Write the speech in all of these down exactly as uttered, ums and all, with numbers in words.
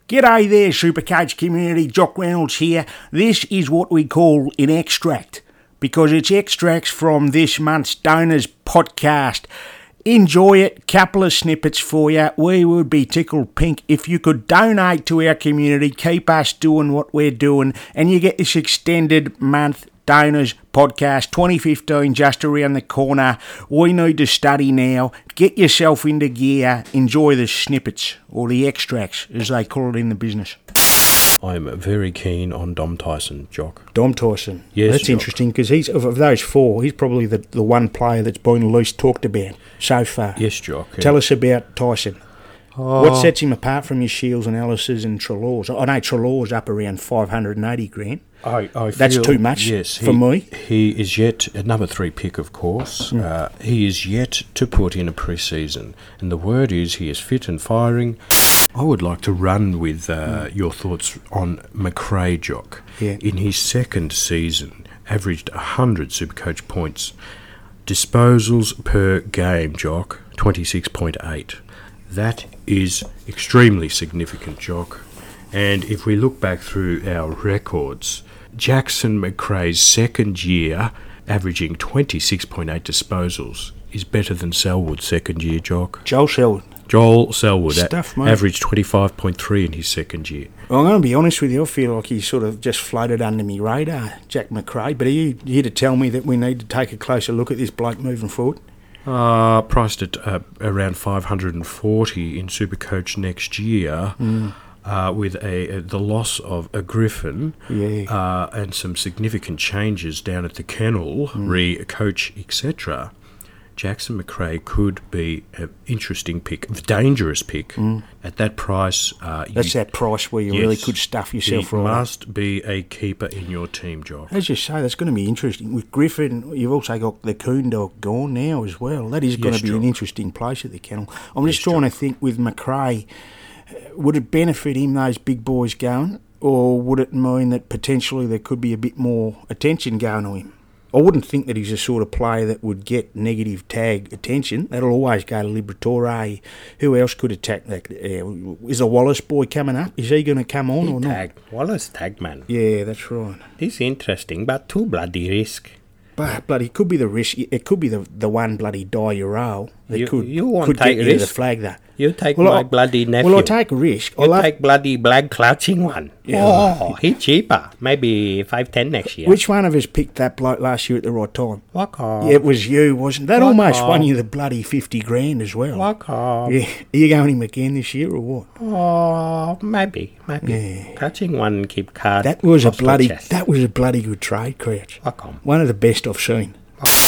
G'day there, Supercoach community. Jock Reynolds here. This is what we call an extract, because it's extracts from this month's Donors podcast. Enjoy it. Couple of snippets for you. We would be tickled pink if you could donate to our community, keep us doing what we're doing, and you get this extended month Donors podcast twenty fifteen just around the corner. We need to study now. Get yourself into gear. Enjoy the snippets, or the extracts, as they call it in the business. I'm very keen on Dom Tyson, Jock. Dom Tyson. Yes, That's Jock. interesting, because he's of those four, he's probably the, the one player that's been least talked about so far. Yes, Jock. Yeah. Tell us about Tyson. Oh. What sets him apart from your Shields and Ellis's and Treloar's? I know Treloar's up around five hundred eighty grand. I, I That's feel, too much yes, for he, me. He is yet, a number three pick, of course, mm. uh, he is yet to put in a pre-season. And the word is he is fit and firing. I would like to run with uh, mm. your thoughts on McRae, Jock. Yeah. In his second season, averaged one hundred Supercoach points. Disposals per game, Jock, twenty-six point eight. That is extremely significant, Jock. And if we look back through our records, Jackson McRae's second year, averaging twenty-six point eight disposals, is better than Selwood's second year, Jock. Joel Selwood. Joel Selwood Stuff, a- mate. averaged twenty-five point three in his second year. Well, I'm going to be honest with you, I feel like he sort of just floated under my radar, Jack McRae. But are you here to tell me that we need to take a closer look at this bloke moving forward? Uh, priced at uh, around five hundred forty in Supercoach next year. Mm. Uh, with a, a the loss of a Griffin Yeah. uh, and some significant changes down at the kennel, Mm. re-coach, et cetera, Jackson McRae could be an interesting pick, a dangerous pick. Mm. At that price. Uh, That's you, that price where you yes, really could stuff yourself he right. must be a keeper in your team, Jock. As you say, that's going to be interesting. With Griffin, you've also got the Coon Dog gone now as well. That is going Yes, to be Jock. an interesting place at the kennel. I'm just Yes, trying Jock. to think with McRae, would it benefit him, those big boys going, or would it mean that potentially there could be a bit more attention going to him? I wouldn't think that he's the sort of player that would get negative tag attention. That'll always go to Liberatore. Who else could attack that? Uh, is the Wallace boy coming up? Is he going to come on He or tag. not? Wallace tag, man. Yeah, that's right. This is interesting, but too bloody risk. But bloody, could be the risk. It could be the the one bloody Diarrhea that You- could you won't could take get you the risk. flag there. You take Well, my I- bloody nephew. Well, I take a risk. I You love, take bloody black clutching one. Yeah. Oh, he cheaper. Maybe five ten next year. which one of us picked that bloke last year at the right time? Walk off. Yeah, it was you, wasn't it? That Walk almost off. won you the bloody fifty grand as well. Walk off. Yeah, are you going him again this year or what? Oh, maybe, maybe. Yeah. Clutching one keep card. That was a close to bloody chest. that was a bloody good trade, Crouch. Walk on. One of the best I've seen.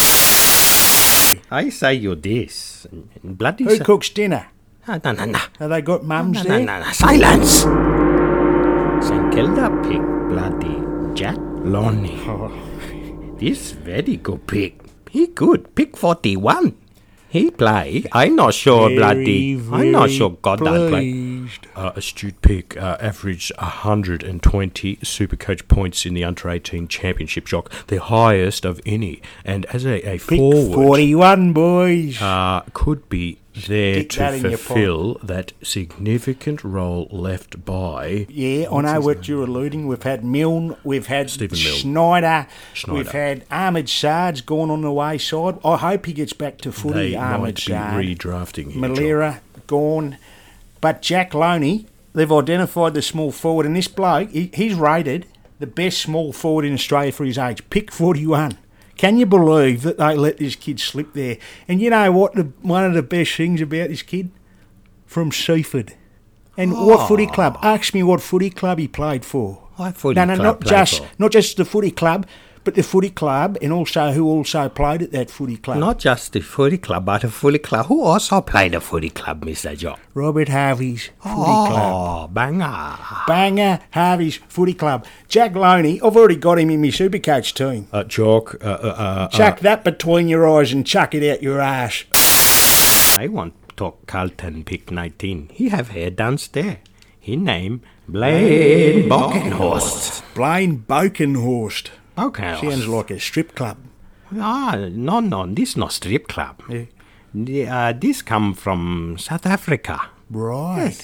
I say you this. Bloody. Who sa- cooks dinner? Ah, no, no, no. Have they got mums No, there? no, no, no. Silence! Saint Kilda pick bloody Jack Lonnie. Oh, This very good pick. He good. Pick forty-one. He play. I'm not sure bloody. I'm not sure God don't play. pleased. Uh, astute pick, uh, averaged one hundred twenty Supercoach points in the under eighteen championship, Jock, the highest of any. And as a, a Pick forward, forty-one, boys. uh, could be there Stick that to in your fulfill that significant role left by Yeah, I know what you're alluding. We've had Milne, we've had Stephen Milne. Schneider, Schneider. we've had Ahmed Saad's gone on the wayside. I hope he gets back to footy. they Ahmed might be Saad, redrafting him. Jock. Malera gone, but Jack Loney, they've identified the small forward, and this bloke, he, he's rated the best small forward in Australia for his age. Pick forty-one. Can you believe that they let this kid slip there? And you know what? The, one of the best things about this kid? From Seaford. And what footy club? Ask me what footy club he played for. What footy no, no, club not played just for? not just the footy club, but the footy club, and also who also played at that footy club. Not just the footy club, but a footy club. Who also played a footy club, Mister Jock? Robert Harvey's footy club. Oh, banger. Banger Harvey's footy club. Jack Loney, I've already got him in my Supercoach team. Uh, Jock, uh, uh, uh, Chuck that between your eyes and chuck it out your ass. I want to talk Carlton pick nineteen. He have hair downstairs. He name Blaine Bokenhorst. Blaine Bokenhorst. Bokenhorst. Sounds like a strip club. Ah, no, no, this not strip club. Yeah. The, uh, this come from South Africa. Right. Yes.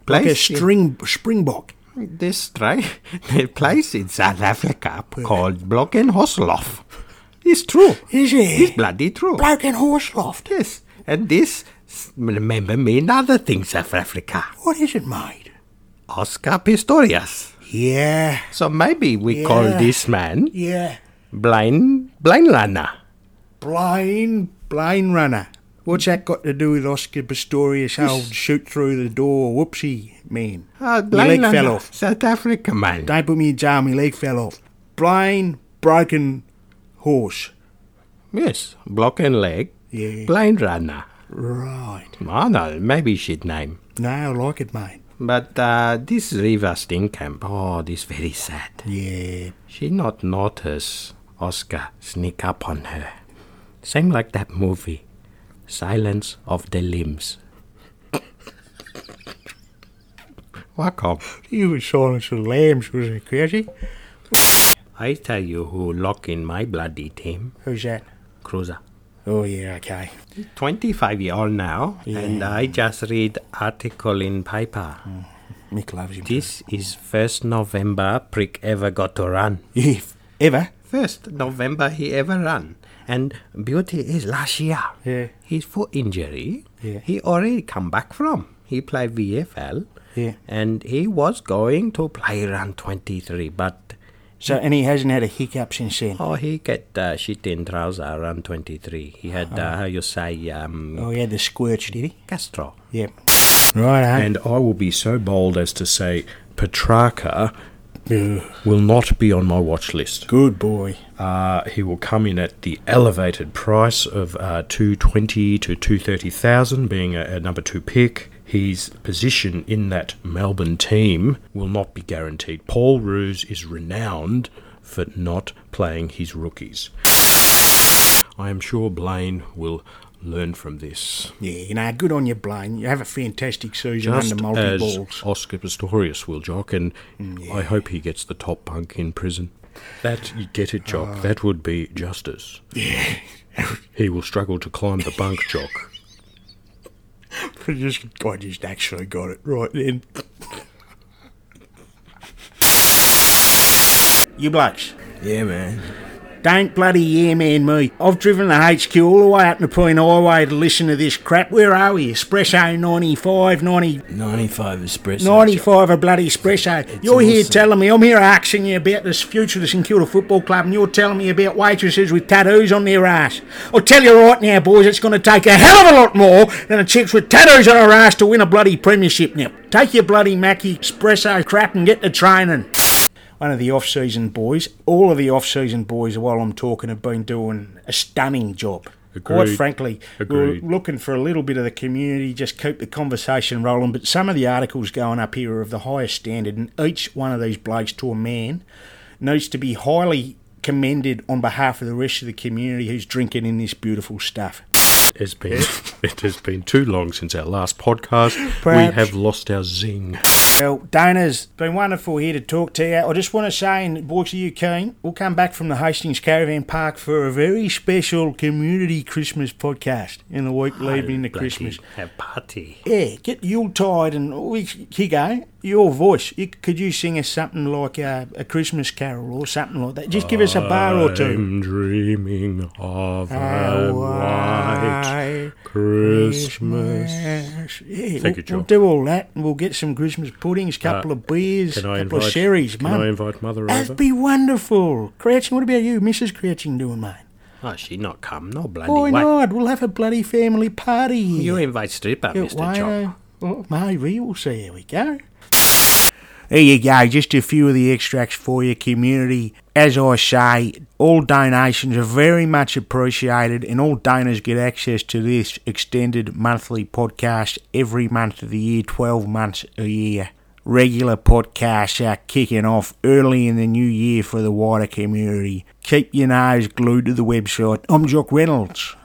Like a place in- string springbok. This right, the place in South Africa called Blokenhoslof. It's true. Is It's it? bloody true. Bloke and horse loft. Yes, and this s- remember me in other things, South Africa. What is it, mate? Oscar Pistorius. Yeah, So maybe we call Yeah. this man yeah. Blind Blind Runner. Blind, blind runner. What's that got to do with Oscar Pistorius' old shoot through the door whoopsie, man? Ah, My leg Blind fell Runner, off. South Africa man. Don't put me in jail, my leg fell off. Blind, broken horse. Yes, block and leg. Yeah. Blind Runner. Right. I know, maybe she'd name. No, I like it, mate. But uh, this Riva Steenkamp, oh, this very sad. Yeah. She not notice Oscar sneak up on her. Same like that movie, Silence of the Limbs. Welcome. You were Silence of the Lambs, was it, crazy? I tell you who lock in my bloody team. Who's that? Cruiser. Oh, yeah, okay. twenty-five year old now, Yeah. and I just read article in paper. Mick loves him. This is first November prick ever got to run. Yeah, ever? First November he ever run. And beauty is last year. Yeah. His foot injury, Yeah. he already come back from. He played V F L. Yeah. And he was going to play run twenty-three, but So, and he hasn't had a hiccup since then? oh, he get uh, shit in trouser run twenty-three. He had, uh, how you say, um, Oh, he had the squirch, did he? gastro. Yep. Right, eh? And I will be so bold as to say Petrarca Ugh. will not be on my watch list. Good boy. Uh, he will come in at the elevated price of uh, two twenty to two thirty thousand, being a, a number two pick. His position in that Melbourne team will not be guaranteed. Paul Roos is renowned for not playing his rookies. I am sure Blaine will learn from this. Yeah, you know, good on you, Blaine. You have a fantastic season Just under as multi-balls. Oscar Pistorius will, Jock, and I hope he gets the top bunk in prison. That, you get it, Jock, that would be justice. Yeah. He will struggle to climb the bunk, Jock. I just, I just actually got it right then. You blokes, Yeah, man. don't bloody yeah man me. I've driven the H Q all the way up the Pine Highway to listen to this crap. Where are we? Espresso ninety-five, ninety, ninety-five espresso. ninety-five a bloody espresso. You're here awesome. telling me, I'm here asking you about the future of the St Kilda Football Club, and you're telling me about waitresses with tattoos on their ass. I'll tell you right now, boys, it's going to take a hell of a lot more than a chicks with tattoos on her ass to win a bloody premiership now. Take your bloody Mackie espresso crap and get to training. One of the off-season boys, all of the off-season boys, while I'm talking, have been doing a stunning job. Quite Agreed. frankly, Agreed. we're looking for a little bit of the community, just keep the conversation rolling. But some of the articles going up here are of the highest standard, and each one of these blokes, to a man, needs to be highly commended on behalf of the rest of the community who's drinking in this beautiful stuff. It's been, it has been too long since our last podcast. Perhaps. We have lost our zing. Well, Dana's been wonderful here to talk to you. I just want to say, and boys, are you keen? We'll come back from the Hastings Caravan Park for a very special community Christmas podcast in the week leading into Bloody Christmas. Have party. Yeah, get Yuletide and we, here you go. Your voice. You, could you sing us something like a, a Christmas carol or something like that? Just give us a bar or two. I'm dreaming of a A white white Christmas. Christmas. Yeah, Thank we'll, you, Joe. we'll do all that and we'll get some Christmas puddings, couple Uh, of beers, Can couple I of invite, sherries, can mate. I invite Mother That'd over? be wonderful. Crouching, what about you, Missus Crouching, doing, mate? Oh, she not come, no bloody Why way. not? We'll have a bloody family party here. You invite stripper, Yeah, Mister why Jock. not? Well, maybe. We'll see how we go. There you go, just a few of the extracts for your community. As I say, all donations are very much appreciated, and all donors get access to this extended monthly podcast every month of the year, twelve months a year. Regular podcasts are kicking off early in the new year for the wider community. Keep your nose glued to the website. I'm Jock Reynolds.